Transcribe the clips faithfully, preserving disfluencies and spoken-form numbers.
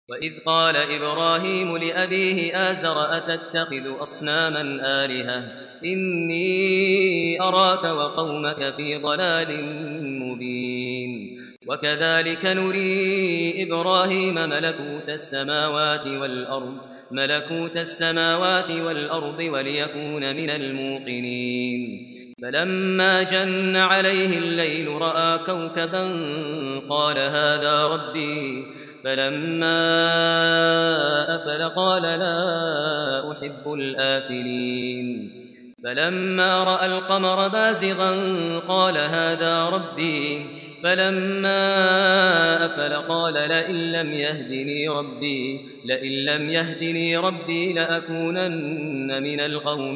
وإذ قال إبراهيم لأبيه آزر أتتخذ أصناما آلهة إني أراك وقومك في ضلال مبين وكذلك نري إبراهيم ملكوت السماوات والأرض ملكوت السماوات والأرض وليكون من الموقنين فلما جن عليه الليل رأى كوكبا قال هذا ربي فلما أفل قال لا أحب الآفلين فلما رأى القمر بازغا قال هذا ربي فلما أفل قال لئن لم يهدني ربي لئن لم يهدني ربي لأكونن من القوم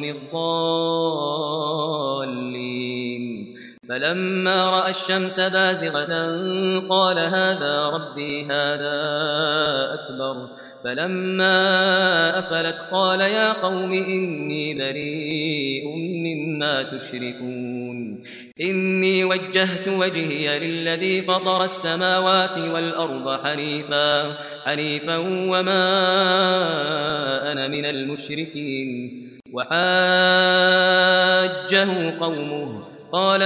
الضالين فلما رأى الشمس بازغة قال هذا ربي هذا أكبر فلما أفلت قال يا قوم إني بريء مما تشركون إني وجهت وجهي للذي فطر السماوات والأرض حنيفا حنيفا وما أنا من المشركين وحاجه قومه قال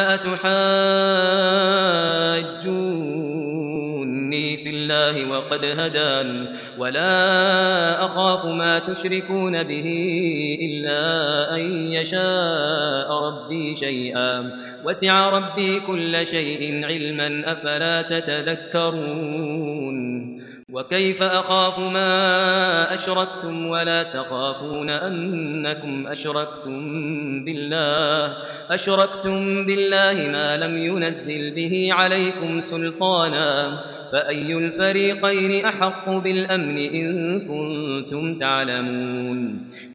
أتحاجوني في الله وقد هدان ولا أخاف ما تشركون به إلا أن يشاء ربي شيئا وسع ربي كل شيء علما أفلا تتذكرون وكيف أخاف ما أشركتم ولا تخافون أنكم أشركتم بالله أشركتم بالله ما لم ينزل به عليكم سلطانا فأي الفريقين أحق بالأمن إن كنتم تعلمون